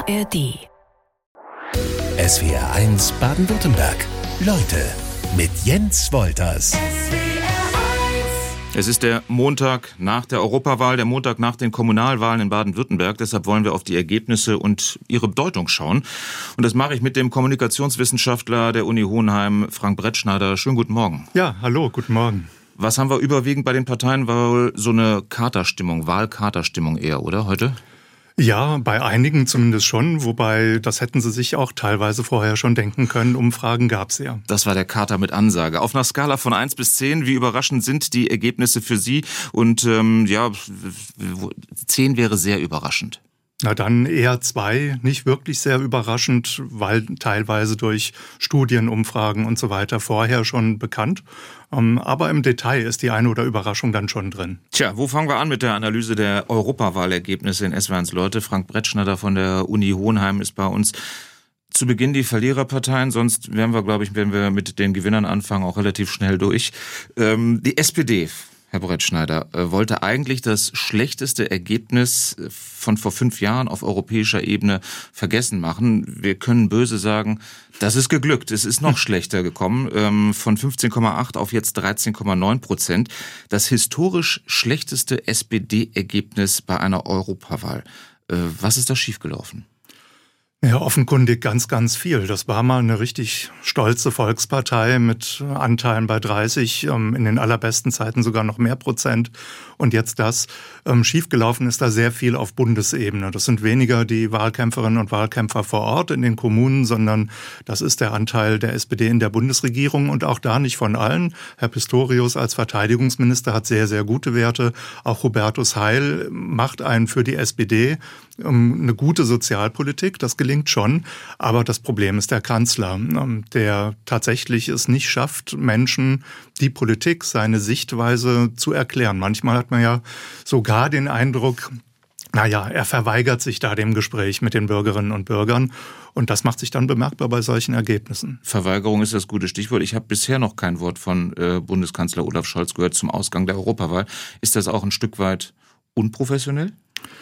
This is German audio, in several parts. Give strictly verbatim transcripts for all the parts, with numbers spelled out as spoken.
A R D. S W R eins Baden-Württemberg. Leute mit Jens Wolters. Es ist der Montag nach der Europawahl, der Montag nach den Kommunalwahlen in Baden-Württemberg. Deshalb wollen wir auf die Ergebnisse und ihre Bedeutung schauen. Und das mache ich mit dem Kommunikationswissenschaftler der Uni Hohenheim, Frank Brettschneider. Schönen guten Morgen. Ja, hallo, guten Morgen. Was haben wir überwiegend bei den Parteien? Wohl so eine Katerstimmung, Wahlkaterstimmung eher, oder heute? Ja, bei einigen zumindest schon, wobei das hätten sie sich auch teilweise vorher schon denken können. Umfragen gab's ja. Das war der Kater mit Ansage. Auf einer Skala von eins bis zehn, wie überraschend sind die Ergebnisse für Sie? Und ähm, ja, zehn wäre sehr überraschend. Na dann eher zwei, nicht wirklich sehr überraschend, weil teilweise durch Studien, Umfragen und so weiter vorher schon bekannt. Aber im Detail ist die eine oder Überraschung dann schon drin. Tja, wo fangen wir an mit der Analyse der Europawahlergebnisse in S W R eins Leute? Frank Brettschneider von der Uni Hohenheim ist bei uns. Zu Beginn die Verliererparteien, sonst wären wir, glaube ich, wenn wir mit den Gewinnern anfangen, auch relativ schnell durch. Ähm, die S P D, Herr Brettschneider, wollte eigentlich das schlechteste Ergebnis von vor fünf Jahren auf europäischer Ebene vergessen machen. Wir können böse sagen, das ist geglückt. Es ist noch schlechter gekommen, von fünfzehn Komma acht auf jetzt dreizehn Komma neun Prozent. Das historisch schlechteste S P D-Ergebnis bei einer Europawahl. Was ist da schiefgelaufen? Ja, offenkundig ganz, ganz viel. Das war mal eine richtig stolze Volkspartei mit Anteilen bei dreißig, in den allerbesten Zeiten sogar noch mehr Prozent. Und jetzt das. Schiefgelaufen ist da sehr viel auf Bundesebene. Das sind weniger die Wahlkämpferinnen und Wahlkämpfer vor Ort in den Kommunen, sondern das ist der Anteil der S P D in der Bundesregierung und auch da nicht von allen. Herr Pistorius als Verteidigungsminister hat sehr, sehr gute Werte. Auch Hubertus Heil macht einen für die S P D eine gute Sozialpolitik. Das gelingt schon. Aber das Problem ist der Kanzler, der tatsächlich es nicht schafft, Menschen die Politik, seine Sichtweise zu erklären. Manchmal hat man ja sogar den Eindruck, naja, er verweigert sich da dem Gespräch mit den Bürgerinnen und Bürgern. Und das macht sich dann bemerkbar bei solchen Ergebnissen. Verweigerung ist das gute Stichwort. Ich habe bisher noch kein Wort von äh, Bundeskanzler Olaf Scholz gehört zum Ausgang der Europawahl. Ist das auch ein Stück weit unprofessionell?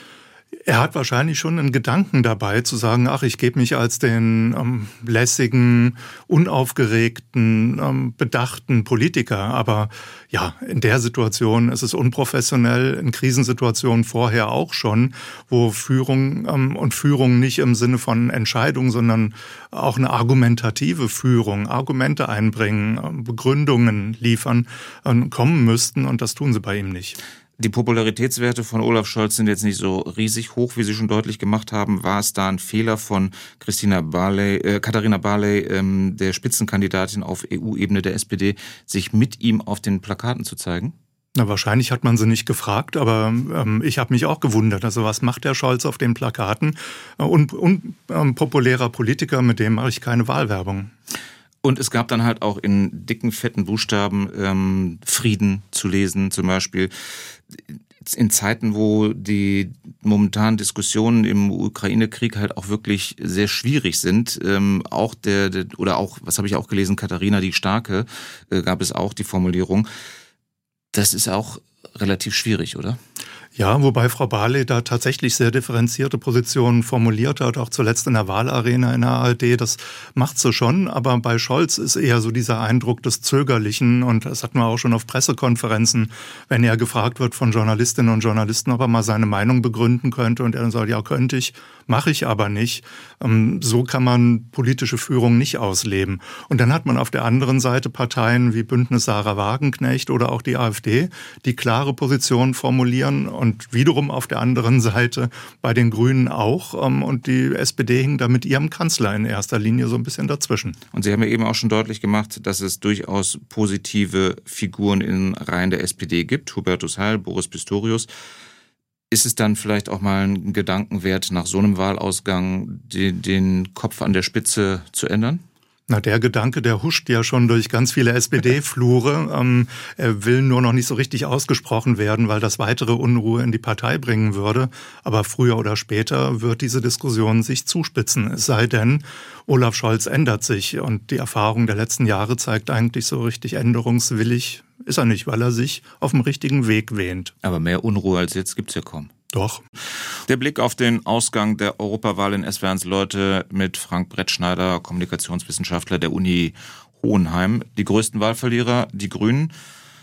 Er hat wahrscheinlich schon einen Gedanken dabei, zu sagen, ach, ich gebe mich als den ähm, lässigen, unaufgeregten, ähm, bedachten Politiker. Aber ja, in der Situation ist es unprofessionell, in Krisensituationen vorher auch schon, wo Führung ähm, und Führung nicht im Sinne von Entscheidung, sondern auch eine argumentative Führung, Argumente einbringen, äh, Begründungen liefern, äh, kommen müssten. Und das tun sie bei ihm nicht. Die Popularitätswerte von Olaf Scholz sind jetzt nicht so riesig hoch, wie Sie schon deutlich gemacht haben. War es da ein Fehler von Christina Barley, äh, Katharina Barley, ähm, der Spitzenkandidatin auf E U-Ebene der S P D, sich mit ihm auf den Plakaten zu zeigen? Na, wahrscheinlich hat man sie nicht gefragt, aber ähm, ich habe mich auch gewundert. Also was macht der Scholz auf den Plakaten? Und, und ähm, populärer Politiker, mit dem mache ich keine Wahlwerbung. Und es gab dann halt auch in dicken, fetten Buchstaben ähm, Frieden zu lesen, zum Beispiel. In Zeiten, wo die momentanen Diskussionen im Ukraine-Krieg halt auch wirklich sehr schwierig sind, ähm, auch der, der oder auch, was habe ich auch gelesen, Katharina die Starke, äh, gab es auch die Formulierung. Das ist auch relativ schwierig, oder? Ja, wobei Frau Barley da tatsächlich sehr differenzierte Positionen formuliert hat, auch zuletzt in der Wahlarena in der A R D. Das macht sie schon, aber bei Scholz ist eher so dieser Eindruck des Zögerlichen und das hat man auch schon auf Pressekonferenzen, wenn er gefragt wird von Journalistinnen und Journalisten, ob er mal seine Meinung begründen könnte und er dann sagt, ja, könnte ich, mache ich aber nicht. So kann man politische Führung nicht ausleben. Und dann hat man auf der anderen Seite Parteien wie Bündnis Sarah Wagenknecht oder auch die AfD, die klare Positionen formulieren und wiederum auf der anderen Seite bei den Grünen auch. Und die S P D hing da mit ihrem Kanzler in erster Linie so ein bisschen dazwischen. Und Sie haben ja eben auch schon deutlich gemacht, dass es durchaus positive Figuren in Reihen der S P D gibt. Hubertus Heil, Boris Pistorius. Ist es dann vielleicht auch mal ein Gedanken wert, nach so einem Wahlausgang den, den Kopf an der Spitze zu ändern? Na, der Gedanke, der huscht ja schon durch ganz viele S P D-Flure. Ähm, er will nur noch nicht so richtig ausgesprochen werden, weil das weitere Unruhe in die Partei bringen würde. Aber früher oder später wird diese Diskussion sich zuspitzen. Es sei denn, Olaf Scholz ändert sich. Und die Erfahrung der letzten Jahre zeigt eigentlich, so richtig änderungswillig ist er nicht, weil er sich auf dem richtigen Weg wähnt. Aber mehr Unruhe als jetzt gibt's ja kaum. Doch. Der Blick auf den Ausgang der Europawahl in S W R eins Leute mit Frank Brettschneider, Kommunikationswissenschaftler der Uni Hohenheim. Die größten Wahlverlierer, die Grünen.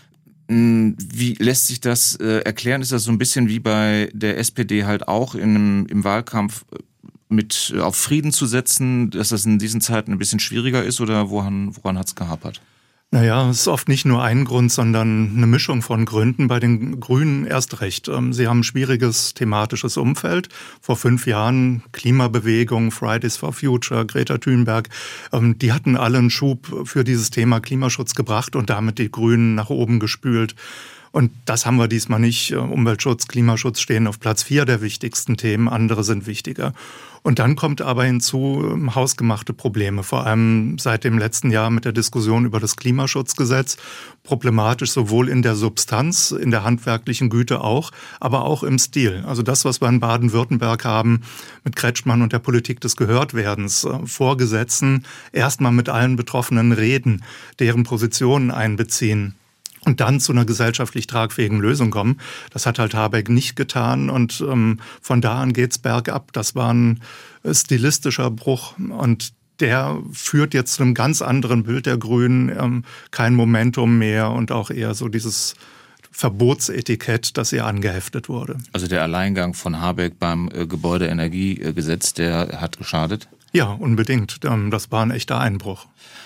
Wie lässt sich das äh, erklären? Ist das so ein bisschen wie bei der S P D halt auch in, im Wahlkampf mit auf Frieden zu setzen, dass das in diesen Zeiten ein bisschen schwieriger ist, oder woran, woran hat es gehapert? Naja, es ist oft nicht nur ein Grund, sondern eine Mischung von Gründen. Bei den Grünen erst recht. Sie haben ein schwieriges thematisches Umfeld. Vor fünf Jahren Klimabewegung, Fridays for Future, Greta Thunberg, die hatten alle einen Schub für dieses Thema Klimaschutz gebracht und damit die Grünen nach oben gespült. Und das haben wir diesmal nicht. Umweltschutz, Klimaschutz stehen auf Platz vier der wichtigsten Themen, andere sind wichtiger. Und dann kommt aber hinzu hausgemachte Probleme, vor allem seit dem letzten Jahr mit der Diskussion über das Klimaschutzgesetz. Problematisch sowohl in der Substanz, in der handwerklichen Güte auch, aber auch im Stil. Also das, was wir in Baden-Württemberg haben mit Kretschmann und der Politik des Gehörtwerdens, Vorgesetzten, erstmal mit allen Betroffenen reden, deren Positionen einbeziehen. Und dann zu einer gesellschaftlich tragfähigen Lösung kommen. Das hat halt Habeck nicht getan und ähm, von da an geht's bergab. Das war ein stilistischer Bruch und der führt jetzt zu einem ganz anderen Bild der Grünen. Ähm, kein Momentum mehr und auch eher so dieses Verbotsetikett, das ihr angeheftet wurde. Also der Alleingang von Habeck beim äh, Gebäudeenergiegesetz, der hat geschadet? Ja, unbedingt. Ähm, das war ein echter Einbruch.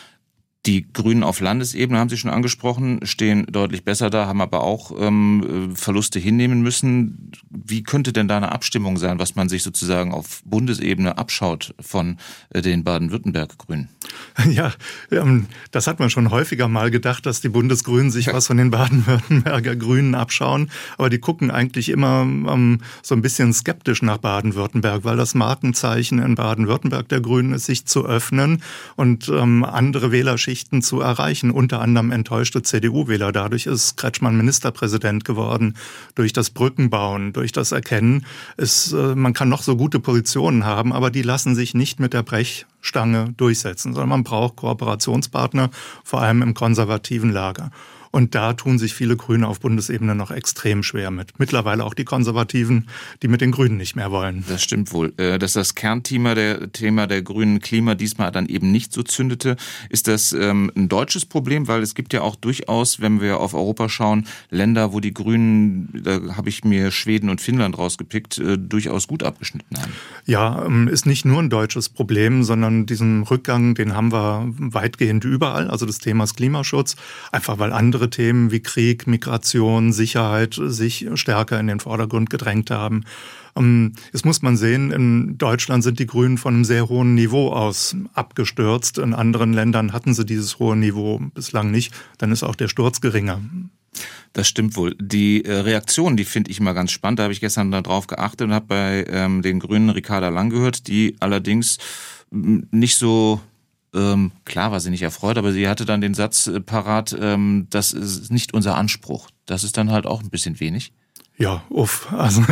Die Grünen auf Landesebene, haben Sie schon angesprochen, stehen deutlich besser da, haben aber auch ähm, Verluste hinnehmen müssen. Wie könnte denn da eine Abstimmung sein, was man sich sozusagen auf Bundesebene abschaut von äh, den Baden-Württemberg-Grünen? Ja, ähm, das hat man schon häufiger mal gedacht, dass die Bundesgrünen sich was von den Baden-Württemberger Grünen abschauen. Aber die gucken eigentlich immer ähm, so ein bisschen skeptisch nach Baden-Württemberg, weil das Markenzeichen in Baden-Württemberg der Grünen ist, sich zu öffnen und ähm, andere Wählerschichten zu erreichen, unter anderem enttäuschte C D U-Wähler. Dadurch ist Kretschmann Ministerpräsident geworden, durch das Brückenbauen, durch das Erkennen. Ist, äh, man kann noch so gute Positionen haben, aber die lassen sich nicht mit der Brechstange durchsetzen, sondern man braucht Kooperationspartner, vor allem im konservativen Lager. Und da tun sich viele Grüne auf Bundesebene noch extrem schwer mit. Mittlerweile auch die Konservativen, die mit den Grünen nicht mehr wollen. Das stimmt wohl. Dass das Kernthema der Thema der Grünen Klima diesmal dann eben nicht so zündete, ist das ähm, ein deutsches Problem? Weil es gibt ja auch durchaus, wenn wir auf Europa schauen, Länder, wo die Grünen, da habe ich mir Schweden und Finnland rausgepickt, äh, durchaus gut abgeschnitten haben. Ja, ist nicht nur ein deutsches Problem, sondern diesen Rückgang, den haben wir weitgehend überall. Also das Thema ist Klimaschutz, einfach weil andere Themen wie Krieg, Migration, Sicherheit sich stärker in den Vordergrund gedrängt haben. Jetzt muss man sehen, in Deutschland sind die Grünen von einem sehr hohen Niveau aus abgestürzt. In anderen Ländern hatten sie dieses hohe Niveau bislang nicht. Dann ist auch der Sturz geringer. Das stimmt wohl. Die äh, Reaktion, die finde ich immer ganz spannend. Da habe ich gestern darauf geachtet und habe bei ähm, den Grünen Ricarda Lang gehört, die allerdings m, nicht so... Ähm, klar war sie nicht erfreut, aber sie hatte dann den Satz äh, parat, ähm, das ist nicht unser Anspruch. Das ist dann halt auch ein bisschen wenig. Ja, uff. Also,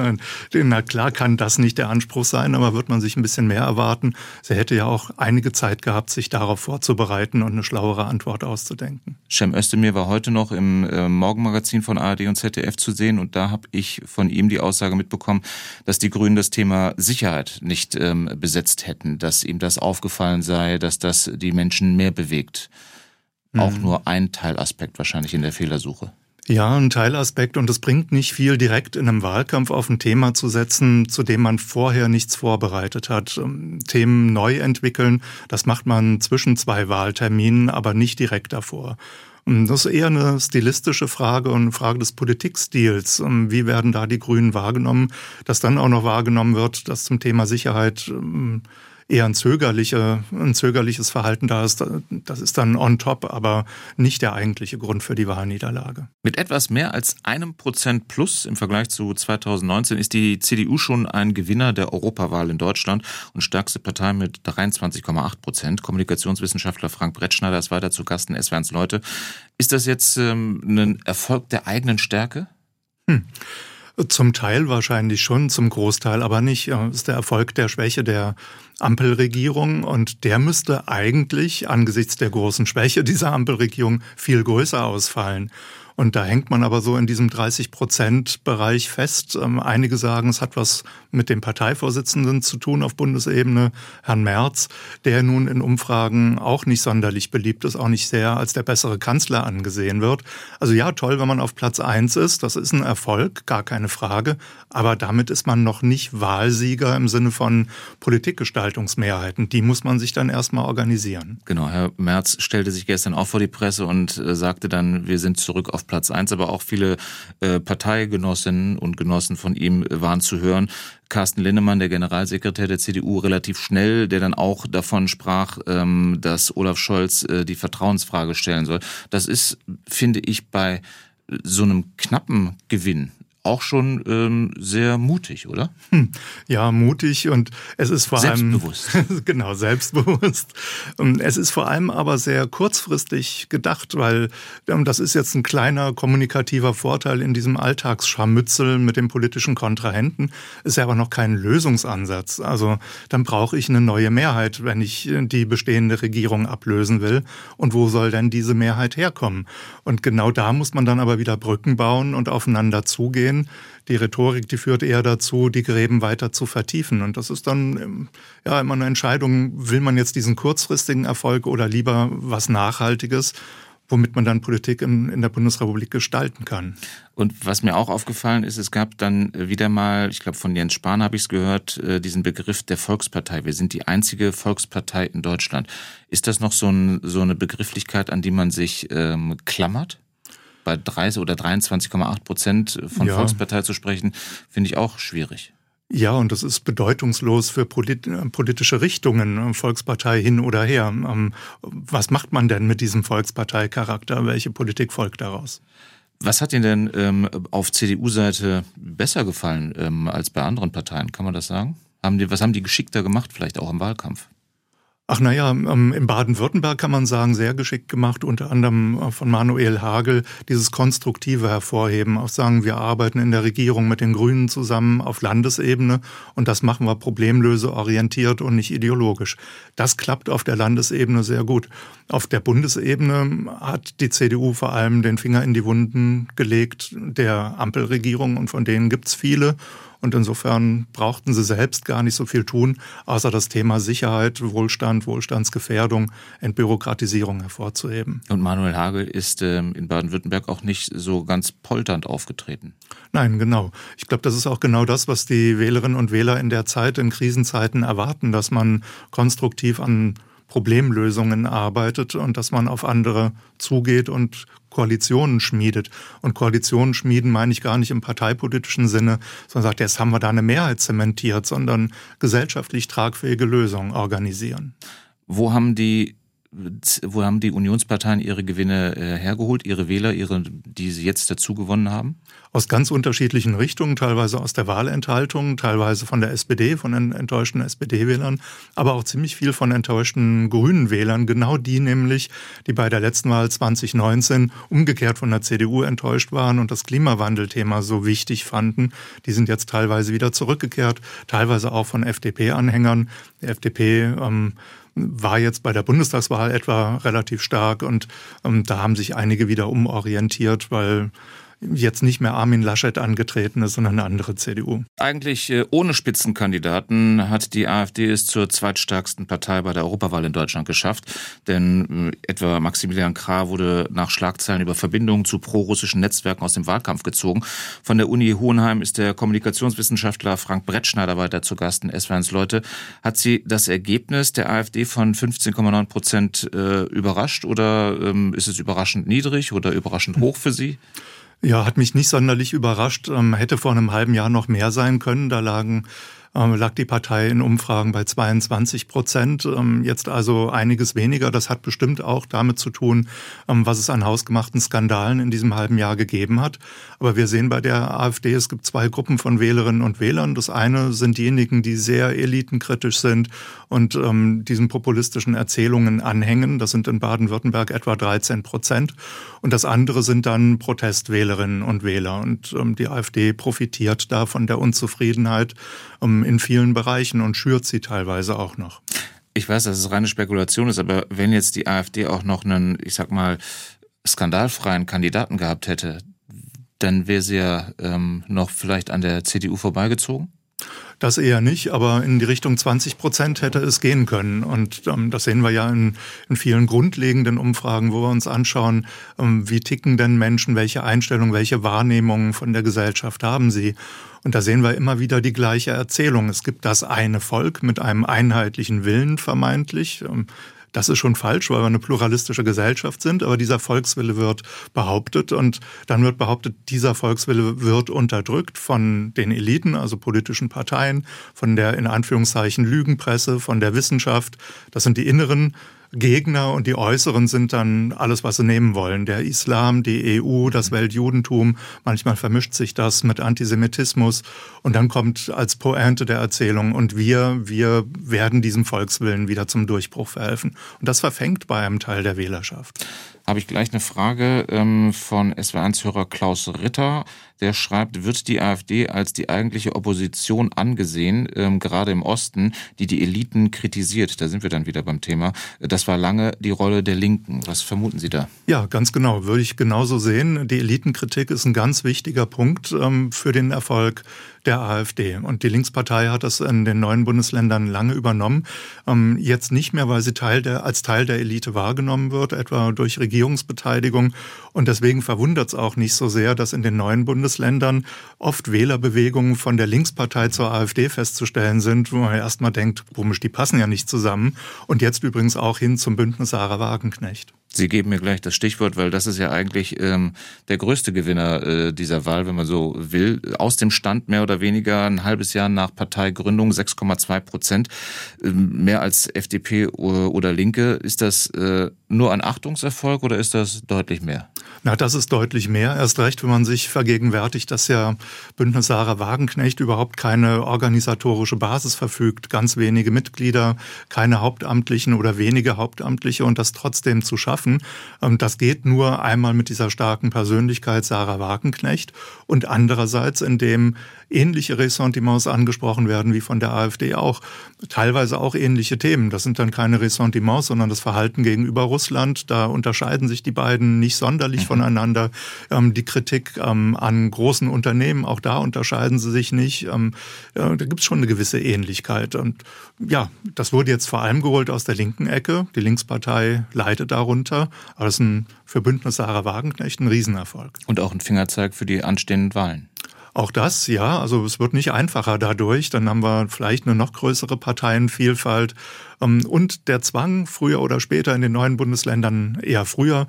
na klar kann das nicht der Anspruch sein, aber wird man sich ein bisschen mehr erwarten. Sie hätte ja auch einige Zeit gehabt, sich darauf vorzubereiten und eine schlauere Antwort auszudenken. Cem Özdemir war heute noch im äh, Morgenmagazin von A R D und Z D F zu sehen und da habe ich von ihm die Aussage mitbekommen, dass die Grünen das Thema Sicherheit nicht ähm, besetzt hätten, dass ihm das aufgefallen sei, dass das die Menschen mehr bewegt. Mhm. Auch nur ein Teilaspekt wahrscheinlich in der Fehlersuche. Ja, ein Teilaspekt und es bringt nicht viel, direkt in einem Wahlkampf auf ein Thema zu setzen, zu dem man vorher nichts vorbereitet hat. Themen neu entwickeln, das macht man zwischen zwei Wahlterminen, aber nicht direkt davor. Das ist eher eine stilistische Frage und eine Frage des Politikstils. Wie werden da die Grünen wahrgenommen? Dass dann auch noch wahrgenommen wird, dass zum Thema Sicherheit eher ein, zögerliche, ein zögerliches Verhalten da ist, das ist dann on top, aber nicht der eigentliche Grund für die Wahlniederlage. Mit etwas mehr als einem Prozent plus im Vergleich zu zweitausendneunzehn ist die C D U schon ein Gewinner der Europawahl in Deutschland und stärkste Partei mit dreiundzwanzig Komma acht Prozent. Kommunikationswissenschaftler Frank Brettschneider ist weiter zu Gast in S W R eins Leute. Ist das jetzt ähm, ein Erfolg der eigenen Stärke? Hm. Zum Teil wahrscheinlich schon, zum Großteil aber nicht. Das ist der Erfolg der Schwäche der Ampelregierung und der müsste eigentlich angesichts der großen Schwäche dieser Ampelregierung viel größer ausfallen. Und da hängt man aber so in diesem dreißig-Prozent-Bereich fest. Ähm, einige sagen, es hat was mit dem Parteivorsitzenden zu tun auf Bundesebene, Herrn Merz, der nun in Umfragen auch nicht sonderlich beliebt ist, auch nicht sehr als der bessere Kanzler angesehen wird. Also ja, toll, wenn man auf Platz eins ist, das ist ein Erfolg, gar keine Frage. Aber damit ist man noch nicht Wahlsieger im Sinne von Politikgestaltungsmehrheiten. Die muss man sich dann erstmal organisieren. Genau, Herr Merz stellte sich gestern auch vor die Presse und äh, sagte dann, wir sind zurück auf Platz eins, aber auch viele äh, Parteigenossinnen und Genossen von ihm äh, waren zu hören. Carsten Linnemann, der Generalsekretär der C D U, relativ schnell, der dann auch davon sprach, ähm, dass Olaf Scholz äh, die Vertrauensfrage stellen soll. Das ist, finde ich, bei so einem knappen Gewinn auch schon ähm, sehr mutig, oder? Hm. Ja, mutig und es ist vor allem... Selbstbewusst. Genau, selbstbewusst. Es ist vor allem aber sehr kurzfristig gedacht, weil das ist jetzt ein kleiner kommunikativer Vorteil in diesem Alltagsscharmützel mit den politischen Kontrahenten, ist ja aber noch kein Lösungsansatz. Also dann brauche ich eine neue Mehrheit, wenn ich die bestehende Regierung ablösen will. Und wo soll denn diese Mehrheit herkommen? Und genau da muss man dann aber wieder Brücken bauen und aufeinander zugehen. Die Rhetorik, die führt eher dazu, die Gräben weiter zu vertiefen. Und das ist dann ja immer eine Entscheidung, will man jetzt diesen kurzfristigen Erfolg oder lieber was Nachhaltiges, womit man dann Politik in, in der Bundesrepublik gestalten kann. Und was mir auch aufgefallen ist, es gab dann wieder mal, ich glaube von Jens Spahn habe ich es gehört, diesen Begriff der Volkspartei. Wir sind die einzige Volkspartei in Deutschland. Ist das noch so, ein, so eine Begrifflichkeit, an die man sich ähm, klammert? Bei dreißig oder dreiundzwanzig Komma acht Prozent von ja. Volkspartei zu sprechen, finde ich auch schwierig. Ja, und das ist bedeutungslos für polit- politische Richtungen, Volkspartei hin oder her. Was macht man denn mit diesem Volksparteicharakter? Welche Politik folgt daraus? Was hat Ihnen denn ähm, auf C D U-Seite besser gefallen ähm, als bei anderen Parteien? Kann man das sagen? Haben die, was haben die geschickter gemacht, vielleicht auch im Wahlkampf? Ach naja, in Baden-Württemberg kann man sagen, sehr geschickt gemacht, unter anderem von Manuel Hagel, dieses konstruktive Hervorheben, auch sagen, wir arbeiten in der Regierung mit den Grünen zusammen auf Landesebene und das machen wir problemlöseorientiert und nicht ideologisch. Das klappt auf der Landesebene sehr gut. Auf der Bundesebene hat die C D U vor allem den Finger in die Wunden gelegt der Ampelregierung und von denen gibt's viele. Und insofern brauchten sie selbst gar nicht so viel tun, außer das Thema Sicherheit, Wohlstand, Wohlstandsgefährdung, Entbürokratisierung hervorzuheben. Und Manuel Hagel ist ähm, in Baden-Württemberg auch nicht so ganz polternd aufgetreten. Nein, genau. Ich glaube, das ist auch genau das, was die Wählerinnen und Wähler in der Zeit, in Krisenzeiten erwarten, dass man konstruktiv an Problemlösungen arbeitet und dass man auf andere zugeht und Koalitionen schmiedet. Und Koalitionen schmieden meine ich gar nicht im parteipolitischen Sinne, sondern sagt, jetzt haben wir da eine Mehrheit zementiert, sondern gesellschaftlich tragfähige Lösungen organisieren. Wo haben die, wo haben die Unionsparteien ihre Gewinne äh, hergeholt, ihre Wähler, ihre, die sie jetzt dazu gewonnen haben? Aus ganz unterschiedlichen Richtungen, teilweise aus der Wahlenthaltung, teilweise von der S P D, von enttäuschten S P D-Wählern, aber auch ziemlich viel von enttäuschten grünen Wählern, genau die nämlich, die bei der letzten Wahl zwanzig neunzehn umgekehrt von der C D U enttäuscht waren und das Klimawandelthema so wichtig fanden. Die sind jetzt teilweise wieder zurückgekehrt, teilweise auch von F D P-Anhängern. Die F D P ähm, war jetzt bei der Bundestagswahl etwa relativ stark und ähm, da haben sich einige wieder umorientiert, weil jetzt nicht mehr Armin Laschet angetreten ist, sondern eine andere C D U. Eigentlich äh, ohne Spitzenkandidaten hat die AfD es zur zweitstärksten Partei bei der Europawahl in Deutschland geschafft. Denn äh, etwa Maximilian Krah wurde nach Schlagzeilen über Verbindungen zu prorussischen Netzwerken aus dem Wahlkampf gezogen. Von der Uni Hohenheim ist der Kommunikationswissenschaftler Frank Brettschneider weiter zu Gast in S W eins Leute. Hat Sie das Ergebnis der AfD von fünfzehn Komma neun Prozent äh, überrascht oder ähm, ist es überraschend niedrig oder überraschend hoch für Sie? Ja, hat mich nicht sonderlich überrascht. Ähm, hätte vor einem halben Jahr noch mehr sein können. Da lagen ähm, lag die Partei in Umfragen bei zweiundzwanzig Prozent. Ähm, jetzt also einiges weniger. Das hat bestimmt auch damit zu tun, ähm, was es an hausgemachten Skandalen in diesem halben Jahr gegeben hat. Aber wir sehen bei der AfD, es gibt zwei Gruppen von Wählerinnen und Wählern. Das eine sind diejenigen, die sehr elitenkritisch sind und ähm, diesen populistischen Erzählungen anhängen. Das sind in Baden-Württemberg etwa dreizehn Prozent. Und das andere sind dann Protestwählerinnen und Wähler. Und ähm, die AfD profitiert da von der Unzufriedenheit ähm, in vielen Bereichen und schürt sie teilweise auch noch. Ich weiß, dass es reine Spekulation ist, aber wenn jetzt die AfD auch noch einen, ich sag mal, skandalfreien Kandidaten gehabt hätte, dann wäre sie ja ähm, noch vielleicht an der C D U vorbeigezogen? Das eher nicht, aber in die Richtung zwanzig Prozent hätte es gehen können. Und ähm, das sehen wir ja in, in vielen grundlegenden Umfragen, wo wir uns anschauen, ähm, wie ticken denn Menschen, welche Einstellungen, welche Wahrnehmungen von der Gesellschaft haben sie. Und da sehen wir immer wieder die gleiche Erzählung. Es gibt das eine Volk mit einem einheitlichen Willen vermeintlich. Ähm, Das ist schon falsch, weil wir eine pluralistische Gesellschaft sind, aber dieser Volkswille wird behauptet und dann wird behauptet, dieser Volkswille wird unterdrückt von den Eliten, also politischen Parteien, von der in Anführungszeichen Lügenpresse, von der Wissenschaft. Das sind die inneren Gegner und die äußeren sind dann alles, was sie nehmen wollen. Der Islam, die E U, das Weltjudentum, manchmal vermischt sich das mit Antisemitismus und dann kommt als Pointe der Erzählung und wir, wir werden diesem Volkswillen wieder zum Durchbruch verhelfen. Und das verfängt bei einem Teil der Wählerschaft. Habe ich gleich eine Frage ähm, von S W R eins-Hörer Klaus Ritter. Der schreibt, wird die AfD als die eigentliche Opposition angesehen, ähm, gerade im Osten, die die Eliten kritisiert? Da sind wir dann wieder beim Thema. Das war lange die Rolle der Linken. Was vermuten Sie da? Ja, ganz genau. Würde ich genauso sehen. Die Elitenkritik ist ein ganz wichtiger Punkt ähm, für den Erfolg der AfD. Und die Linkspartei hat das in den neuen Bundesländern lange übernommen. Ähm, jetzt nicht mehr, weil sie Teil der, als Teil der Elite wahrgenommen wird, etwa durch Regierungsbeteiligung. Und deswegen verwundert es auch nicht so sehr, dass in den neuen Bundesländern oft Wählerbewegungen von der Linkspartei zur AfD festzustellen sind, wo man erstmal denkt, komisch, die passen ja nicht zusammen. Und jetzt übrigens auch hin zum Bündnis Sarah Wagenknecht. Sie geben mir gleich das Stichwort, weil das ist ja eigentlich ähm, der größte Gewinner äh, dieser Wahl, wenn man so will. Aus dem Stand mehr oder weniger ein halbes Jahr nach Parteigründung, sechs Komma zwei Prozent, äh, mehr als F D P oder Linke. Ist das äh, nur ein Achtungserfolg oder ist das deutlich mehr? Na, das ist deutlich mehr. Erst recht, wenn man sich vergegenwärtigt, dass ja Bündnis Sarah Wagenknecht überhaupt keine organisatorische Basis verfügt, ganz wenige Mitglieder, keine Hauptamtlichen oder wenige Hauptamtliche und das trotzdem zu schaffen. Das geht nur einmal mit dieser starken Persönlichkeit Sarah Wagenknecht und andererseits, indem ähnliche Ressentiments angesprochen werden wie von der AfD auch. Teilweise auch ähnliche Themen. Das sind dann keine Ressentiments, sondern das Verhalten gegenüber Russland. Da unterscheiden sich die beiden nicht sonderlich voneinander. Ähm, die Kritik ähm, an großen Unternehmen, auch da unterscheiden sie sich nicht. Ähm, äh, da gibt es schon eine gewisse Ähnlichkeit. Und ja, das wurde jetzt vor allem geholt aus der linken Ecke. Die Linkspartei leidet darunter. Aber das ist ein, für Bündnis Sarah Wagenknecht ein Riesenerfolg. Und auch ein Fingerzeig für die anstehenden Wahlen. Auch das, ja, also es wird nicht einfacher dadurch. Dann haben wir vielleicht eine noch größere Parteienvielfalt. Und der Zwang, früher oder später in den neuen Bundesländern, eher früher,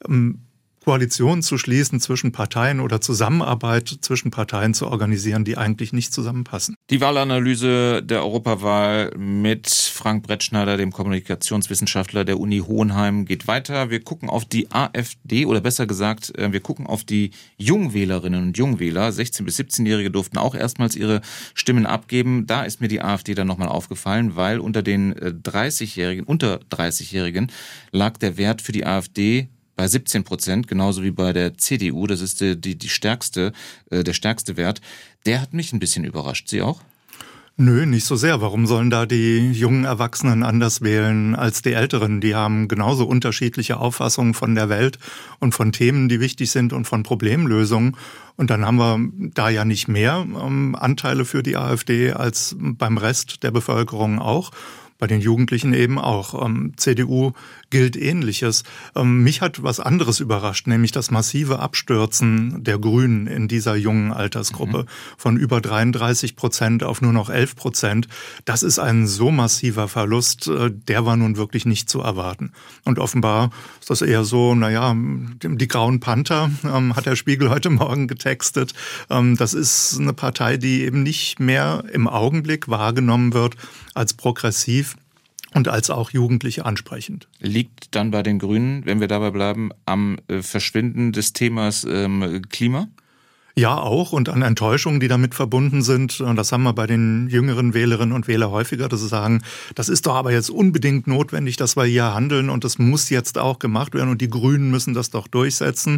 Koalitionen zu schließen zwischen Parteien oder Zusammenarbeit zwischen Parteien zu organisieren, die eigentlich nicht zusammenpassen. Die Wahlanalyse der Europawahl mit Frank Brettschneider, dem Kommunikationswissenschaftler der Uni Hohenheim, geht weiter. Wir gucken auf die AfD oder besser gesagt, wir gucken auf die Jungwählerinnen und Jungwähler. sechzehn- bis siebzehnjährige durften auch erstmals ihre Stimmen abgeben. Da ist mir die AfD dann nochmal aufgefallen, weil unter den dreißigjährigen, unter dreißigjährigen lag der Wert für die AfD bei siebzehn Prozent, genauso wie bei der C D U. Das ist die, die, die stärkste, äh, der stärkste Wert. Der hat mich ein bisschen überrascht. Sie auch? Nö, nicht so sehr. Warum sollen da die jungen Erwachsenen anders wählen als die Älteren? Die haben genauso unterschiedliche Auffassungen von der Welt und von Themen, die wichtig sind und von Problemlösungen. Und dann haben wir da ja nicht mehr ähm, Anteile für die AfD als beim Rest der Bevölkerung auch. Bei den Jugendlichen eben auch. Ähm, C D U gilt Ähnliches. Ähm, mich hat was anderes überrascht, nämlich das massive Abstürzen der Grünen in dieser jungen Altersgruppe. Mhm. Von über dreiunddreißig Prozent auf nur noch elf Prozent. Das ist ein so massiver Verlust, äh, der war nun wirklich nicht zu erwarten. Und offenbar ist das eher so, naja, die Grauen Panther, ähm, hat der Spiegel heute Morgen getextet. Ähm, das ist eine Partei, die eben nicht mehr im Augenblick wahrgenommen wird als progressiv und als auch Jugendliche ansprechend. Liegt dann bei den Grünen, wenn wir dabei bleiben, am äh, Verschwinden des Themas ähm, Klima? Ja, auch und an Enttäuschungen, die damit verbunden sind. Und das haben wir bei den jüngeren Wählerinnen und Wählern häufiger, dass sie sagen, das ist doch aber jetzt unbedingt notwendig, dass wir hier handeln und das muss jetzt auch gemacht werden und die Grünen müssen das doch durchsetzen.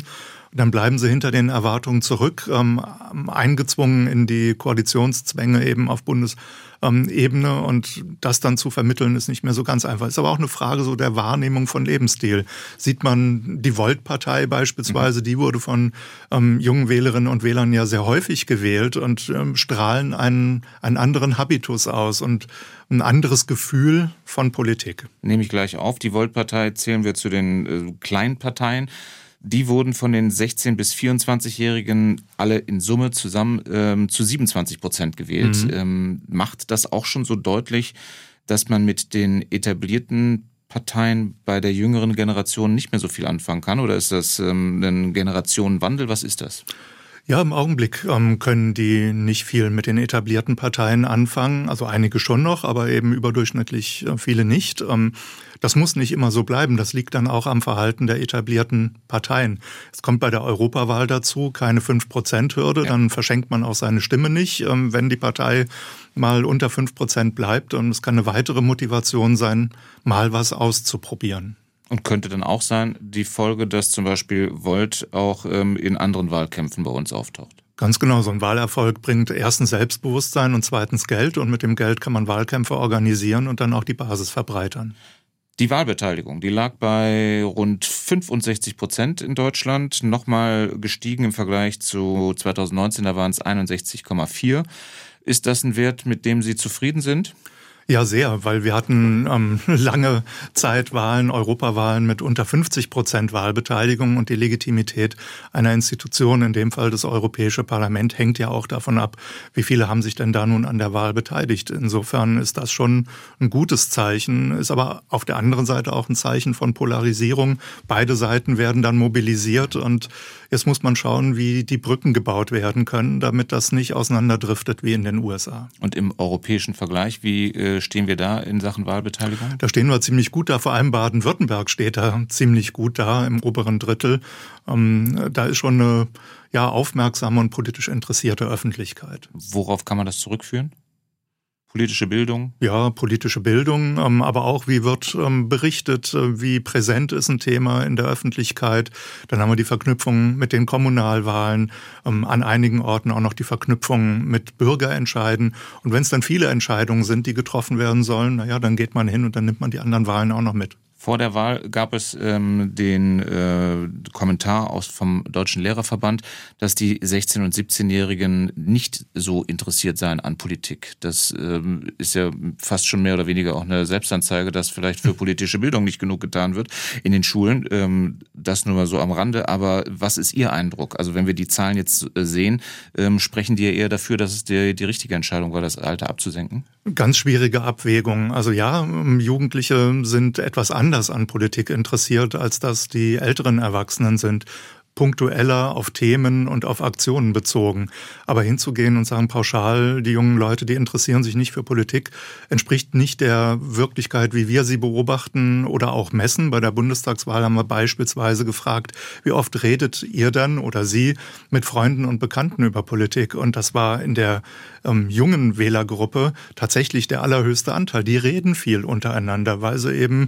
Und dann bleiben sie hinter den Erwartungen zurück, ähm, eingezwungen in die Koalitionszwänge eben auf Bundesebene. Und das dann zu vermitteln, ist nicht mehr so ganz einfach. Ist aber auch eine Frage so der Wahrnehmung von Lebensstil. Sieht man die Volt-Partei beispielsweise, mhm. die wurde von ähm, jungen Wählerinnen und Wählern ja sehr häufig gewählt und ähm, strahlen einen, einen anderen Habitus aus und ein anderes Gefühl von Politik. Nehme ich gleich auf. Die Volt-Partei zählen wir zu den äh, kleinen Parteien. Die wurden von den sechzehn- bis vierundzwanzigjährigen alle in Summe zusammen ähm, zu siebenundzwanzig Prozent gewählt. Mhm. Ähm, macht das auch schon so deutlich, dass man mit den etablierten Parteien bei der jüngeren Generation nicht mehr so viel anfangen kann? Oder ist das ähm, ein Generationenwandel? Was ist das? Ja, im Augenblick ähm, können die nicht viel mit den etablierten Parteien anfangen. Also einige schon noch, aber eben überdurchschnittlich äh, viele nicht. Ähm, das muss nicht immer so bleiben. Das liegt dann auch am Verhalten der etablierten Parteien. Es kommt bei der Europawahl dazu keine fünf Prozent Hürde. Ja. Dann verschenkt man auch seine Stimme nicht, ähm, wenn die Partei mal unter fünf Prozent bleibt. Und es kann eine weitere Motivation sein, mal was auszuprobieren. Und könnte dann auch sein, die Folge, dass zum Beispiel Volt auch ähm, in anderen Wahlkämpfen bei uns auftaucht? Ganz genau, so ein Wahlerfolg bringt erstens Selbstbewusstsein und zweitens Geld. Und mit dem Geld kann man Wahlkämpfe organisieren und dann auch die Basis verbreitern. Die Wahlbeteiligung, die lag bei rund fünfundsechzig Prozent in Deutschland, nochmal gestiegen im Vergleich zu zweitausendneunzehn, da waren es einundsechzig Komma vier. Ist das ein Wert, mit dem Sie zufrieden sind? Ja, sehr, weil wir hatten ähm, lange Zeit Wahlen, Europawahlen mit unter fünfzig Prozent Wahlbeteiligung und die Legitimität einer Institution, in dem Fall das Europäische Parlament, hängt ja auch davon ab, wie viele haben sich denn da nun an der Wahl beteiligt. Insofern ist das schon ein gutes Zeichen, ist aber auf der anderen Seite auch ein Zeichen von Polarisierung. Beide Seiten werden dann mobilisiert und jetzt muss man schauen, wie die Brücken gebaut werden können, damit das nicht auseinanderdriftet wie in den U S A. Und im europäischen Vergleich, wie äh, stehen wir da in Sachen Wahlbeteiligung? Da stehen wir ziemlich gut da, vor allem Baden-Württemberg steht da ziemlich gut da im oberen Drittel. Ähm, da ist schon eine ja, aufmerksame und politisch interessierte Öffentlichkeit. Worauf kann man das zurückführen? Politische Bildung? Ja, politische Bildung, ähm, aber auch wie wird ähm, berichtet, äh, wie präsent ist ein Thema in der Öffentlichkeit. Dann haben wir die Verknüpfung mit den Kommunalwahlen, ähm, an einigen Orten auch noch die Verknüpfung mit Bürgerentscheiden. Und wenn es dann viele Entscheidungen sind, die getroffen werden sollen, naja, dann geht man hin und dann nimmt man die anderen Wahlen auch noch mit. Vor der Wahl gab es ähm, den äh, Kommentar aus vom Deutschen Lehrerverband, dass die sechzehn- und siebzehnjährigen nicht so interessiert seien an Politik. Das ähm, ist ja fast schon mehr oder weniger auch eine Selbstanzeige, dass vielleicht für politische Bildung nicht genug getan wird in den Schulen. Ähm, das nur mal so am Rande. Aber was ist Ihr Eindruck? Also wenn wir die Zahlen jetzt sehen, ähm, sprechen die ja eher dafür, dass es die, die richtige Entscheidung war, das Alter abzusenken? Ganz schwierige Abwägung. Also ja, Jugendliche sind etwas anders an Politik interessiert, als dass die älteren Erwachsenen sind. Punktueller auf Themen und auf Aktionen bezogen. Aber hinzugehen und sagen pauschal, die jungen Leute, die interessieren sich nicht für Politik, entspricht nicht der Wirklichkeit, wie wir sie beobachten oder auch messen. Bei der Bundestagswahl haben wir beispielsweise gefragt, wie oft redet ihr dann oder Sie mit Freunden und Bekannten über Politik? Und das war in der ähm, jungen Wählergruppe tatsächlich der allerhöchste Anteil. Die reden viel untereinander, weil sie eben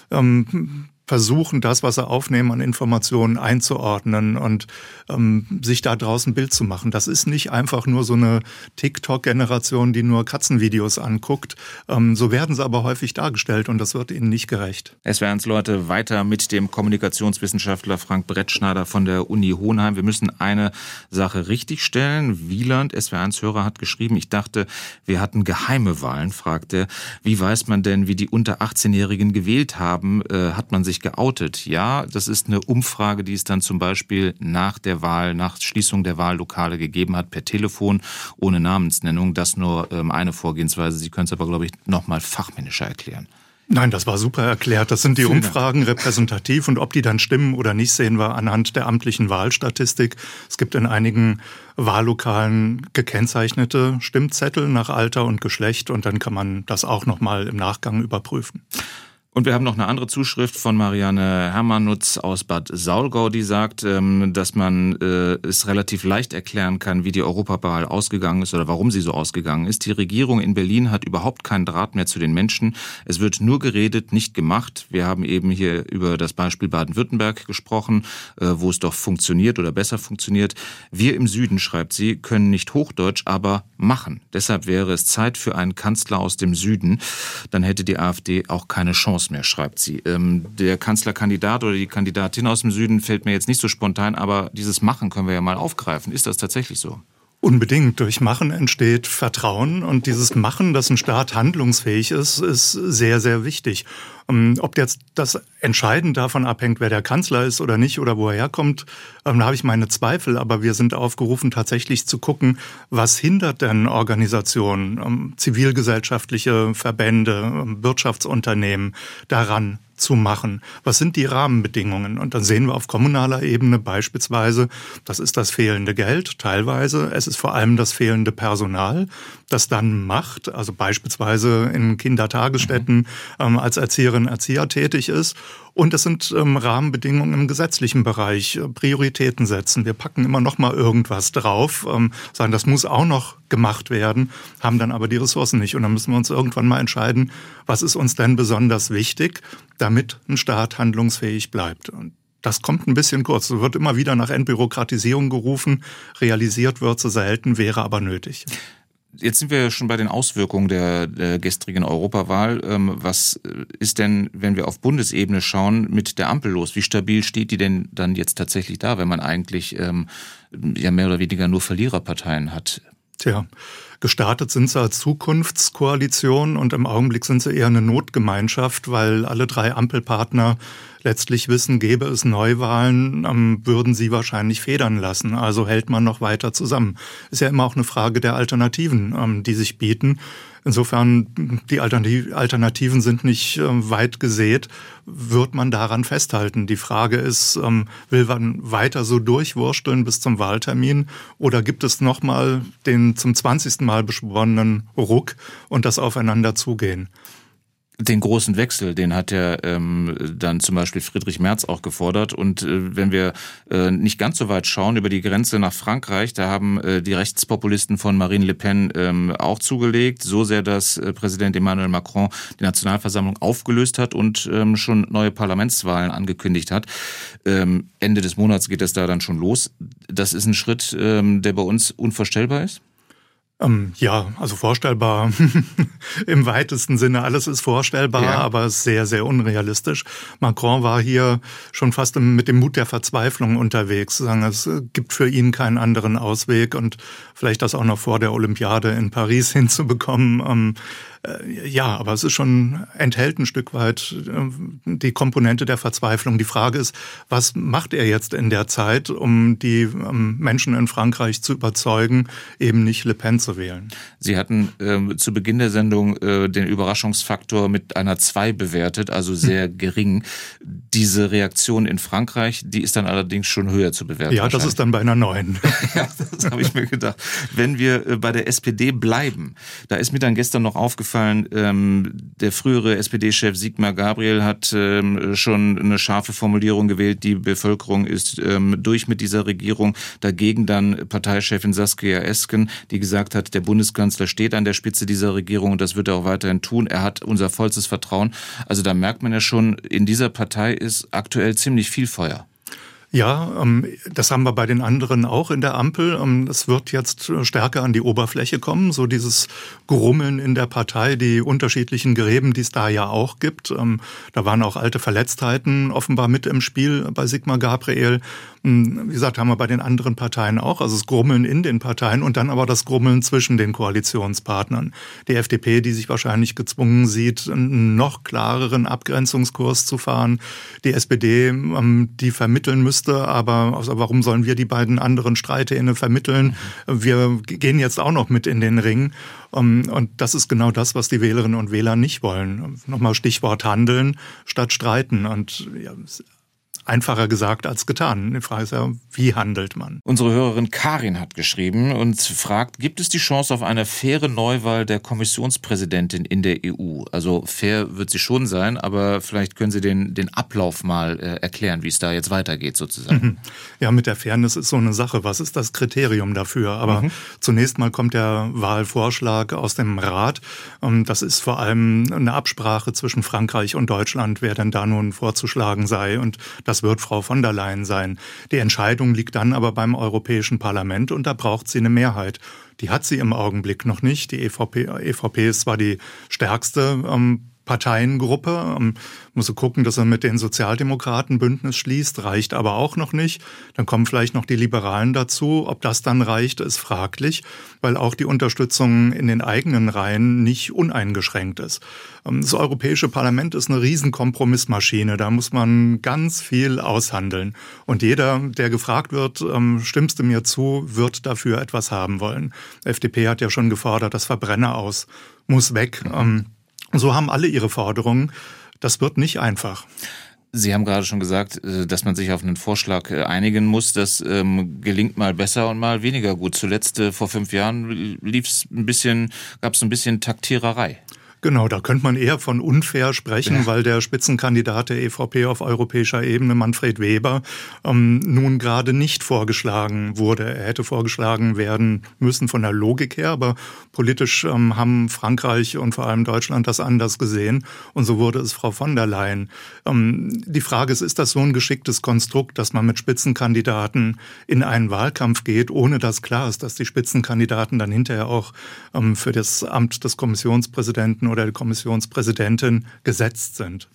ähm, versuchen, das, was sie aufnehmen, an Informationen einzuordnen und ähm, sich da draußen ein Bild zu machen. Das ist nicht einfach nur so eine TikTok-Generation, die nur Katzenvideos anguckt. Ähm, so werden sie aber häufig dargestellt und das wird ihnen nicht gerecht. Es wären es Leute weiter mit dem Kommunikationswissenschaftler Frank Brettschneider von der Uni Hohenheim. Wir müssen eine Sache richtigstellen. Wieland, S W R eins-Hörer, hat geschrieben, ich dachte, wir hatten geheime Wahlen, fragt er. Wie weiß man denn, wie die unter achtzehnjährigen gewählt haben? Äh, hat man sich geoutet? Ja, das ist eine Umfrage, die es dann zum Beispiel nach der Wahl, nach Schließung der Wahllokale gegeben hat, per Telefon, ohne Namensnennung. Das nur ähm, eine Vorgehensweise. Sie können es aber, glaube ich, noch mal fachmännischer erklären. Nein, das war super erklärt. Das sind die Umfragen repräsentativ und ob die dann stimmen oder nicht, sehen wir anhand der amtlichen Wahlstatistik. Es gibt in einigen Wahllokalen gekennzeichnete Stimmzettel nach Alter und Geschlecht und dann kann man das auch noch mal im Nachgang überprüfen. Und wir haben noch eine andere Zuschrift von Marianne Hermannutz aus Bad Saulgau, die sagt, dass man es relativ leicht erklären kann, wie die Europawahl ausgegangen ist oder warum sie so ausgegangen ist. Die Regierung in Berlin hat überhaupt keinen Draht mehr zu den Menschen. Es wird nur geredet, nicht gemacht. Wir haben eben hier über das Beispiel Baden-Württemberg gesprochen, wo es doch funktioniert oder besser funktioniert. Wir im Süden, schreibt sie, können nicht Hochdeutsch, aber machen. Deshalb wäre es Zeit für einen Kanzler aus dem Süden. Dann hätte die AfD auch keine Chance mehr, schreibt sie. Ähm, der Kanzlerkandidat oder die Kandidatin aus dem Süden fällt mir jetzt nicht so spontan, aber dieses Machen können wir ja mal aufgreifen. Ist das tatsächlich so? Unbedingt. Durch Machen entsteht Vertrauen und dieses Machen, dass ein Staat handlungsfähig ist, ist sehr, sehr wichtig. Ob jetzt das entscheidend davon abhängt, wer der Kanzler ist oder nicht oder wo er herkommt, da habe ich meine Zweifel. Aber wir sind aufgerufen, tatsächlich zu gucken, was hindert denn Organisationen, zivilgesellschaftliche Verbände, Wirtschaftsunternehmen daran zu machen? Was sind die Rahmenbedingungen? Und dann sehen wir auf kommunaler Ebene beispielsweise, das ist das fehlende Geld teilweise. Es ist vor allem das fehlende Personal, das dann macht, also beispielsweise in Kindertagesstätten ähm, als Erzieherin, Erzieher tätig ist. Und es sind ähm, Rahmenbedingungen im gesetzlichen Bereich, äh, Prioritäten setzen. Wir packen immer noch mal irgendwas drauf, ähm, sagen, das muss auch noch gemacht werden, haben dann aber die Ressourcen nicht. Und dann müssen wir uns irgendwann mal entscheiden, was ist uns denn besonders wichtig, damit ein Staat handlungsfähig bleibt. Und das kommt ein bisschen kurz. Es wird immer wieder nach Entbürokratisierung gerufen, realisiert wird so selten, wäre aber nötig. Jetzt sind wir ja schon bei den Auswirkungen der, der gestrigen Europawahl. Was ist denn, wenn wir auf Bundesebene schauen, mit der Ampel los? Wie stabil steht die denn dann jetzt tatsächlich da, wenn man eigentlich ähm, ja mehr oder weniger nur Verliererparteien hat? Tja, gestartet sind sie als Zukunftskoalition und im Augenblick sind sie eher eine Notgemeinschaft, weil alle drei Ampelpartner letztlich wissen, gäbe es Neuwahlen, ähm, würden sie wahrscheinlich federn lassen. Also hält man noch weiter zusammen. Ist ja immer auch eine Frage der Alternativen, ähm, die sich bieten. Insofern, die Alternativen sind nicht äh, weit gesät, wird man daran festhalten. Die Frage ist, ähm, will man weiter so durchwursteln bis zum Wahltermin oder gibt es nochmal den zum zwanzigsten Mal beschworenen Ruck und das Aufeinander zugehen? Den großen Wechsel, den hat ja ähm, dann zum Beispiel Friedrich Merz auch gefordert. Und äh, wenn wir äh, nicht ganz so weit schauen über die Grenze nach Frankreich, da haben äh, die Rechtspopulisten von Marine Le Pen ähm, auch zugelegt, so sehr, dass äh, Präsident Emmanuel Macron die Nationalversammlung aufgelöst hat und ähm, schon neue Parlamentswahlen angekündigt hat. Ähm, Ende des Monats geht es da dann schon los. Das ist ein Schritt, ähm, der bei uns unvorstellbar ist? Ähm, ja, also vorstellbar im weitesten Sinne. Alles ist vorstellbar, ja. Aber sehr, sehr unrealistisch. Macron war hier schon fast mit dem Mut der Verzweiflung unterwegs. Sagen, es gibt für ihn keinen anderen Ausweg und vielleicht das auch noch vor der Olympiade in Paris hinzubekommen. Ähm, äh, ja, aber es ist schon, enthält ein Stück weit äh, die Komponente der Verzweiflung. Die Frage ist, was macht er jetzt in der Zeit, um die ähm, Menschen in Frankreich zu überzeugen, eben nicht Le Pen zu wählen? Sie hatten äh, zu Beginn der Sendung äh, den Überraschungsfaktor mit einer zwei bewertet, also sehr hm. gering. Diese Reaktion in Frankreich, die ist dann allerdings schon höher zu bewerten. Ja, das ist dann bei einer neun. Ja, das habe ich mir gedacht. Wenn wir äh, bei der S P D bleiben, da ist mir dann gestern noch aufgefallen, ähm, der frühere S P D-Chef Sigmar Gabriel hat ähm, schon eine scharfe Formulierung gewählt, die Bevölkerung ist ähm, durch mit dieser Regierung. Dagegen dann Parteichefin Saskia Esken, die gesagt hat, der Bundeskanzler steht an der Spitze dieser Regierung und das wird er auch weiterhin tun. Er hat unser vollstes Vertrauen. Also da merkt man ja schon, in dieser Partei ist aktuell ziemlich viel Feuer. Ja, das haben wir bei den anderen auch in der Ampel. Es wird jetzt stärker an die Oberfläche kommen, so dieses Grummeln in der Partei, die unterschiedlichen Gräben, die es da ja auch gibt. Da waren auch alte Verletztheiten offenbar mit im Spiel bei Sigmar Gabriel. Wie gesagt, haben wir bei den anderen Parteien auch, also das Grummeln in den Parteien und dann aber das Grummeln zwischen den Koalitionspartnern. Die F D P, die sich wahrscheinlich gezwungen sieht, einen noch klareren Abgrenzungskurs zu fahren. Die S P D, die vermitteln müsste, aber also warum sollen wir die beiden anderen Streithähne vermitteln? Wir gehen jetzt auch noch mit in den Ring. Und das ist genau das, was die Wählerinnen und Wähler nicht wollen. Nochmal Stichwort Handeln statt Streiten. Und ja, einfacher gesagt als getan. Die Frage ist ja, wie handelt man? Unsere Hörerin Karin hat geschrieben und fragt, gibt es die Chance auf eine faire Neuwahl der Kommissionspräsidentin in der E U? Also fair wird sie schon sein, aber vielleicht können Sie den, den Ablauf mal äh, erklären, wie es da jetzt weitergeht sozusagen. Ja, mit der Fairness ist so eine Sache. Was ist das Kriterium dafür? Aber mhm. zunächst mal kommt der Wahlvorschlag aus dem Rat. Das ist vor allem eine Absprache zwischen Frankreich und Deutschland, wer denn da nun vorzuschlagen sei. Und das wird Frau von der Leyen sein. Die Entscheidung liegt dann aber beim Europäischen Parlament und da braucht sie eine Mehrheit. Die hat sie im Augenblick noch nicht. Die E V P, E V P ist zwar die stärkste ähm, Parteiengruppe, ähm, muss gucken, dass er mit den Sozialdemokraten Bündnis schließt, reicht aber auch noch nicht. Dann kommen vielleicht noch die Liberalen dazu. Ob das dann reicht, ist fraglich, weil auch die Unterstützung in den eigenen Reihen nicht uneingeschränkt ist. Ähm, das Europäische Parlament ist eine Riesenkompromissmaschine. Da muss man ganz viel aushandeln. Und jeder, der gefragt wird, ähm, stimmst du mir zu, wird dafür etwas haben wollen. Die F D P hat ja schon gefordert, das Verbrenner aus muss weg. Ähm, So haben alle ihre Forderungen. Das wird nicht einfach. Sie haben gerade schon gesagt, dass man sich auf einen Vorschlag einigen muss. Das ähm, gelingt mal besser und mal weniger gut. Zuletzt äh, vor fünf Jahren lief's ein bisschen, gab es ein bisschen Taktiererei. Genau, da könnte man eher von unfair sprechen, ja. weil der Spitzenkandidat der E V P auf europäischer Ebene, Manfred Weber, ähm, nun gerade nicht vorgeschlagen wurde. Er hätte vorgeschlagen werden müssen von der Logik her, aber politisch ähm, haben Frankreich und vor allem Deutschland das anders gesehen und so wurde es Frau von der Leyen. Ähm, die Frage ist, ist das so ein geschicktes Konstrukt, dass man mit Spitzenkandidaten in einen Wahlkampf geht, ohne dass klar ist, dass die Spitzenkandidaten dann hinterher auch ähm, für das Amt des Kommissionspräsidenten oder die Kommissionspräsidentin gesetzt sind.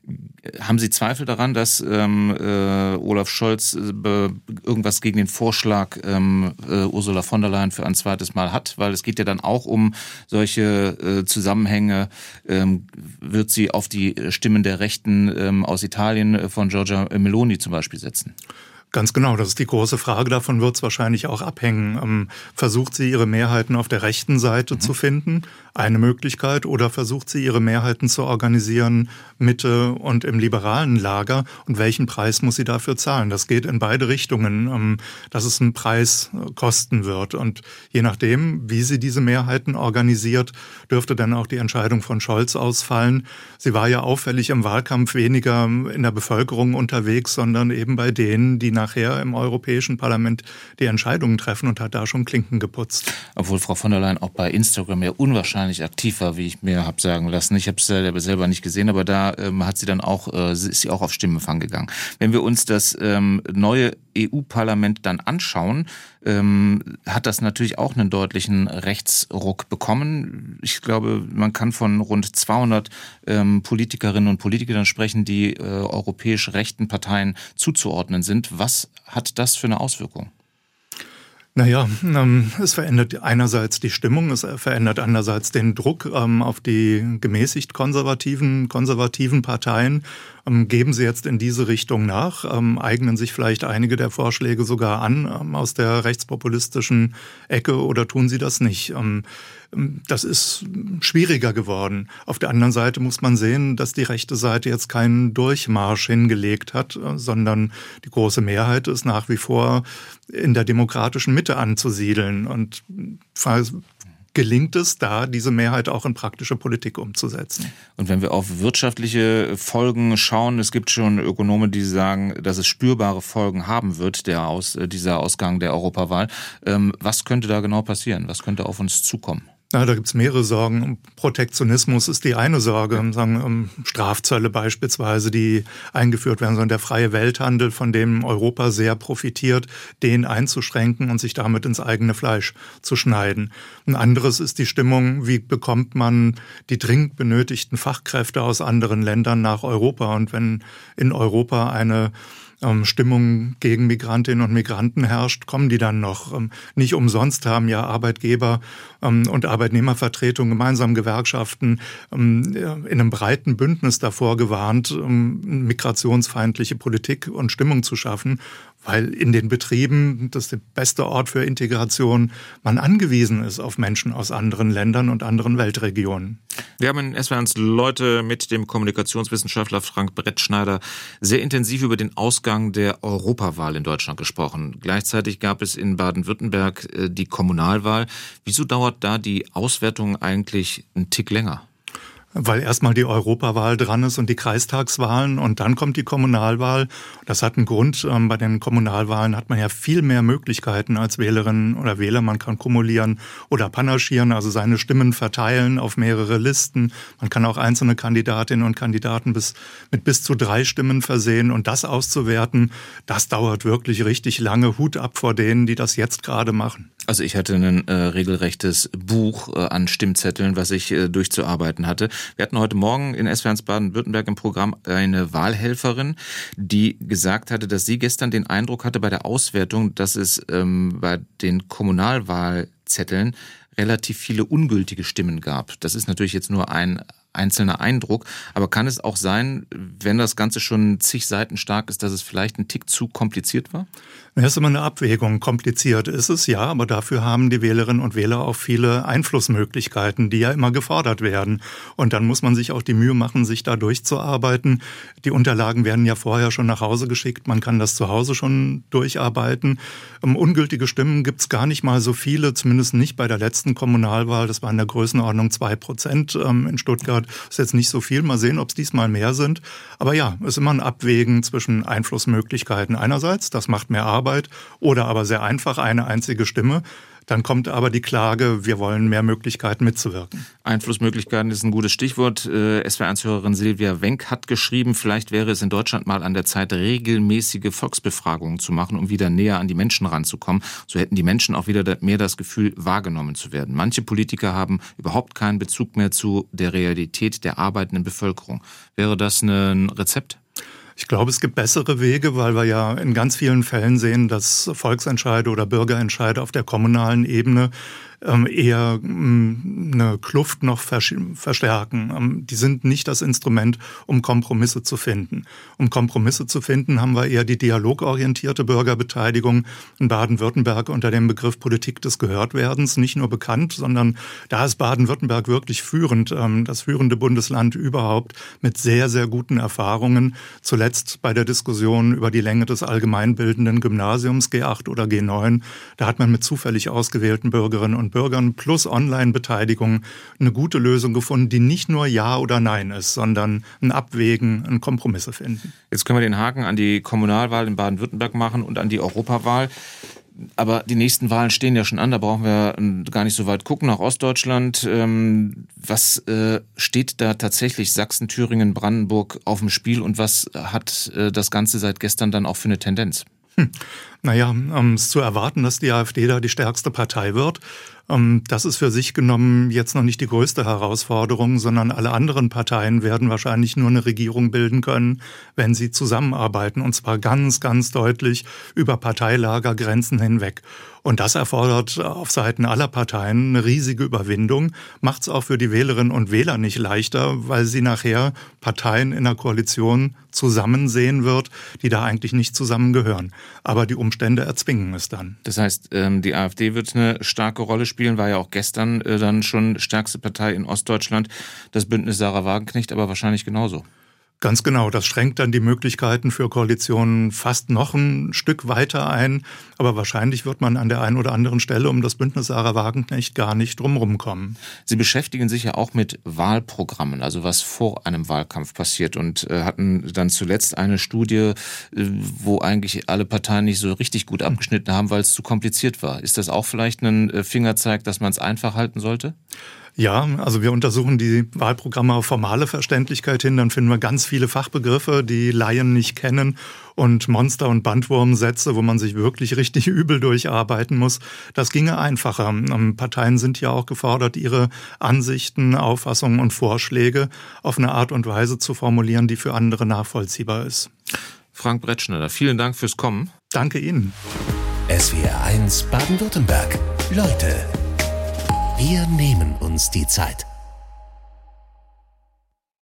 Haben Sie Zweifel daran, dass ähm, äh, Olaf Scholz äh, irgendwas gegen den Vorschlag ähm, äh, Ursula von der Leyen für ein zweites Mal hat? Weil es geht ja dann auch um solche äh, Zusammenhänge. Ähm, wird sie auf die Stimmen der Rechten ähm, aus Italien äh, von Giorgia Meloni zum Beispiel setzen? Ganz genau, das ist die große Frage. Davon wird es wahrscheinlich auch abhängen. Ähm, versucht sie, ihre Mehrheiten auf der rechten Seite mhm. zu finden? Eine Möglichkeit. Oder versucht sie, ihre Mehrheiten zu organisieren, Mitte und im liberalen Lager? Und welchen Preis muss sie dafür zahlen? Das geht in beide Richtungen, ähm, dass es einen Preis kosten wird. Und je nachdem, wie sie diese Mehrheiten organisiert, dürfte dann auch die Entscheidung von Scholz ausfallen. Sie war ja auffällig im Wahlkampf weniger in der Bevölkerung unterwegs, sondern eben bei denen, die nachher im Europäischen Parlament die Entscheidungen treffen und hat da schon Klinken geputzt. Obwohl Frau von der Leyen auch bei Instagram ja unwahrscheinlich aktiv war, wie ich mir habe sagen lassen. Ich habe es selber nicht gesehen, aber da ähm, hat sie dann auch, äh, ist sie auch auf Stimmenfang gegangen. Wenn wir uns das ähm, neue E U-Parlament dann anschauen, ähm, hat das natürlich auch einen deutlichen Rechtsruck bekommen. Ich glaube, man kann von rund zweihundert ähm, Politikerinnen und Politikern sprechen, die äh, europäisch rechten Parteien zuzuordnen sind. Was hat das für eine Auswirkung? Naja, ähm, es verändert einerseits die Stimmung, es verändert andererseits den Druck ähm, auf die gemäßigt konservativen, konservativen Parteien. Ähm, geben sie jetzt in diese Richtung nach? Ähm, eignen sich vielleicht einige der Vorschläge sogar an ähm, aus der rechtspopulistischen Ecke oder tun sie das nicht? Ähm, Das ist schwieriger geworden. Auf der anderen Seite muss man sehen, dass die rechte Seite jetzt keinen Durchmarsch hingelegt hat, sondern die große Mehrheit ist nach wie vor in der demokratischen Mitte anzusiedeln. Und gelingt es da, diese Mehrheit auch in praktische Politik umzusetzen. Und wenn wir auf wirtschaftliche Folgen schauen, es gibt schon Ökonomen, die sagen, dass es spürbare Folgen haben wird, der Aus, dieser Ausgang der Europawahl. Was könnte da genau passieren? Was könnte auf uns zukommen? Ja, da gibt's mehrere Sorgen. Protektionismus ist die eine Sorge. Ja. Sagen, Strafzölle beispielsweise, die eingeführt werden sollen, der freie Welthandel, von dem Europa sehr profitiert, den einzuschränken und sich damit ins eigene Fleisch zu schneiden. Ein anderes ist die Stimmung, wie bekommt man die dringend benötigten Fachkräfte aus anderen Ländern nach Europa? Und wenn in Europa eine Stimmung gegen Migrantinnen und Migranten herrscht, kommen die dann noch. Nicht umsonst haben ja Arbeitgeber und Arbeitnehmervertretungen, gemeinsam Gewerkschaften in einem breiten Bündnis davor gewarnt, migrationsfeindliche Politik und Stimmung zu schaffen, weil in den Betrieben, das ist der beste Ort für Integration, man angewiesen ist auf Menschen aus anderen Ländern und anderen Weltregionen. Wir haben in S W R eins Leute mit dem Kommunikationswissenschaftler Frank Brettschneider sehr intensiv über den Ausgang der Europawahl in Deutschland gesprochen. Gleichzeitig gab es in Baden-Württemberg äh, die Kommunalwahl. Wieso dauert da die Auswertung eigentlich einen Tick länger? Weil erstmal die Europawahl dran ist und die Kreistagswahlen und dann kommt die Kommunalwahl. Das hat einen Grund. Bei den Kommunalwahlen hat man ja viel mehr Möglichkeiten als Wählerinnen oder Wähler. Man kann kumulieren oder panaschieren, also seine Stimmen verteilen auf mehrere Listen. Man kann auch einzelne Kandidatinnen und Kandidaten bis, mit bis zu drei Stimmen versehen. Und das auszuwerten, das dauert wirklich richtig lange. Hut ab vor denen, die das jetzt gerade machen. Also ich hatte ein äh, regelrechtes Buch äh, an Stimmzetteln, was ich äh, durchzuarbeiten hatte. Wir hatten heute Morgen in S W R eins Baden-Württemberg im Programm eine Wahlhelferin, die gesagt hatte, dass sie gestern den Eindruck hatte bei der Auswertung, dass es ähm, bei den Kommunalwahlzetteln relativ viele ungültige Stimmen gab. Das ist natürlich jetzt nur ein einzelner Eindruck, aber kann es auch sein, wenn das Ganze schon zig Seiten stark ist, dass es vielleicht ein Tick zu kompliziert war? Das ist immer eine Abwägung. Kompliziert ist es, ja, aber dafür haben die Wählerinnen und Wähler auch viele Einflussmöglichkeiten, die ja immer gefordert werden. Und dann muss man sich auch die Mühe machen, sich da durchzuarbeiten. Die Unterlagen werden ja vorher schon nach Hause geschickt. Man kann das zu Hause schon durcharbeiten. Um, ungültige Stimmen gibt es gar nicht mal so viele, zumindest nicht bei der letzten Kommunalwahl. Das war in der Größenordnung zwei Prozent ähm, in Stuttgart. Das ist jetzt nicht so viel. Mal sehen, ob es diesmal mehr sind. Aber ja, es ist immer ein Abwägen zwischen Einflussmöglichkeiten einerseits. Das macht mehr Arbeit. Oder aber sehr einfach eine einzige Stimme. Dann kommt aber die Klage, wir wollen mehr Möglichkeiten mitzuwirken. Einflussmöglichkeiten ist ein gutes Stichwort. S W R eins-Hörerin Silvia Wenk hat geschrieben, vielleicht wäre es in Deutschland mal an der Zeit, regelmäßige Volksbefragungen zu machen, um wieder näher an die Menschen ranzukommen. So hätten die Menschen auch wieder mehr das Gefühl, wahrgenommen zu werden. Manche Politiker haben überhaupt keinen Bezug mehr zu der Realität der arbeitenden Bevölkerung. Wäre das ein Rezept? Ich glaube, es gibt bessere Wege, weil wir ja in ganz vielen Fällen sehen, dass Volksentscheide oder Bürgerentscheide auf der kommunalen Ebene eher eine Kluft noch verstärken. Die sind nicht das Instrument, um Kompromisse zu finden. Um Kompromisse zu finden, haben wir eher die dialogorientierte Bürgerbeteiligung in Baden-Württemberg unter dem Begriff Politik des Gehörtwerdens nicht nur bekannt, sondern da ist Baden-Württemberg wirklich führend, das führende Bundesland überhaupt mit sehr, sehr guten Erfahrungen. Zuletzt bei der Diskussion über die Länge des allgemeinbildenden Gymnasiums G acht oder G neun, da hat man mit zufällig ausgewählten Bürgerinnen und Bürgern plus Online-Beteiligung eine gute Lösung gefunden, die nicht nur Ja oder Nein ist, sondern ein Abwägen, ein Kompromisse finden. Jetzt können wir den Haken an die Kommunalwahl in Baden-Württemberg machen und an die Europawahl. Aber die nächsten Wahlen stehen ja schon an, da brauchen wir gar nicht so weit gucken, nach Ostdeutschland. Was steht da tatsächlich Sachsen, Thüringen, Brandenburg auf dem Spiel und was hat das Ganze seit gestern dann auch für eine Tendenz? Hm. Naja, um, es ist zu erwarten, dass die AfD da die stärkste Partei wird. Um, das ist für sich genommen jetzt noch nicht die größte Herausforderung, sondern alle anderen Parteien werden wahrscheinlich nur eine Regierung bilden können, wenn sie zusammenarbeiten. Und zwar ganz, ganz deutlich über Parteilagergrenzen hinweg. Und das erfordert auf Seiten aller Parteien eine riesige Überwindung, macht es auch für die Wählerinnen und Wähler nicht leichter, weil sie nachher Parteien in der Koalition zusammen sehen wird, die da eigentlich nicht zusammengehören. Aber die Umstände erzwingen es dann. Das heißt, die AfD wird eine starke Rolle spielen, war ja auch gestern dann schon stärkste Partei in Ostdeutschland. Das Bündnis Sarah Wagenknecht aber wahrscheinlich genauso. Ganz genau, das schränkt dann die Möglichkeiten für Koalitionen fast noch ein Stück weiter ein. Aber wahrscheinlich wird man an der einen oder anderen Stelle um das Bündnis Sarah Wagenknecht gar nicht drumherum kommen. Sie beschäftigen sich ja auch mit Wahlprogrammen, also was vor einem Wahlkampf passiert und äh, hatten dann zuletzt eine Studie, äh, wo eigentlich alle Parteien nicht so richtig gut abgeschnitten haben, weil es zu kompliziert war. Ist das auch vielleicht ein äh, Fingerzeig, dass man es einfach halten sollte? Ja, also wir untersuchen die Wahlprogramme auf formale Verständlichkeit hin. Dann finden wir ganz viele Fachbegriffe, die Laien nicht kennen und Monster- und Bandwurmsätze, wo man sich wirklich richtig übel durcharbeiten muss. Das ginge einfacher. Parteien sind ja auch gefordert, ihre Ansichten, Auffassungen und Vorschläge auf eine Art und Weise zu formulieren, die für andere nachvollziehbar ist. Frank Brettschneider, vielen Dank fürs Kommen. Danke Ihnen. S W R eins Baden-Württemberg. Leute, wir nehmen uns die Zeit.